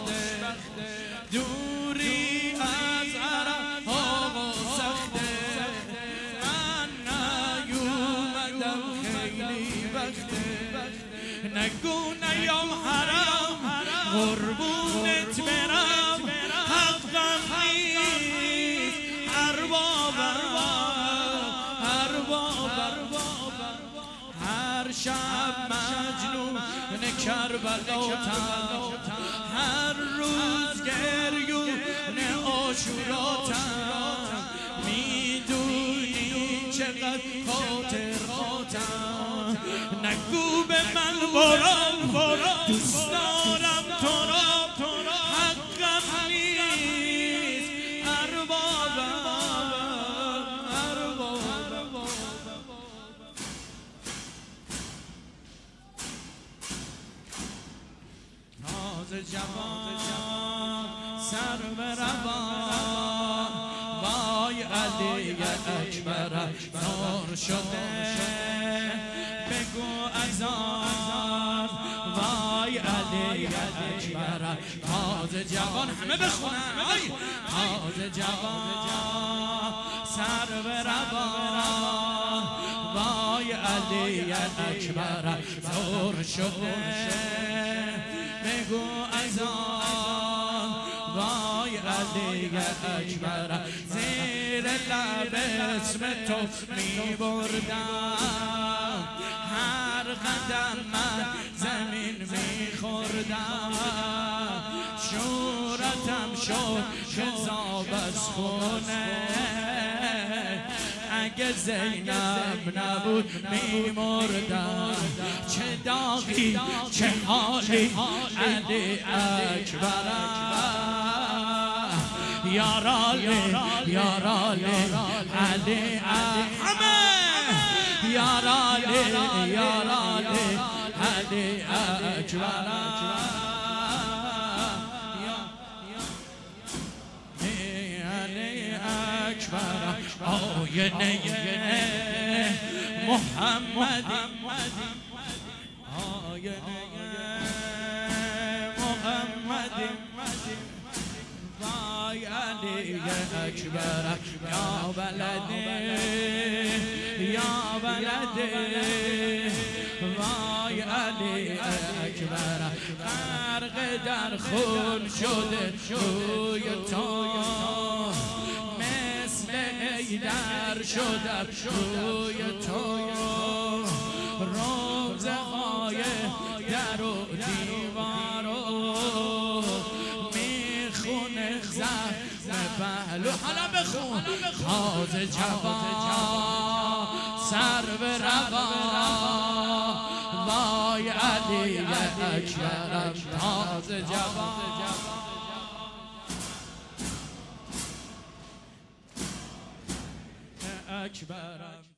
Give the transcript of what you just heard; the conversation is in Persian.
دوری از عرب ها و سخته من نیومدم خیلی وقته نگو نیام حرم قربونت برم حقم نیست اربابم هر شب مجنون کربلاتم هر روز گریون عاشوراتم میدونی چقدر خاطراتم نگو به من برو دوست دارم تو را حقم نیست اربابم تازه جوان سر به روان وای علی اکبر زار شده بگو ازان وای علی اکبر تازه جوان همه بخونن تازه جوان سر به روان وای علی اکبر زار شده بگو ازان وای علی اکبر زیر لب اسم تو می بردم هر قدم من زمین می خوردم شورتم شد شزاب از خونه اگه زینب نبود می مردم چه داغی چه حالی علی اکبر یارالی علی همه یارالی علی اکبر آینه محمدی آینه محمدی وای علی اکبر یا بلده وای علی اکبر غرق در خون شده روی تو در شدم روی تو روزه های در و دیوارو میخونه زخم پهلو حالا بخون تازه جوان سر به روان وای علی اکبرم تازه جوان اکبرم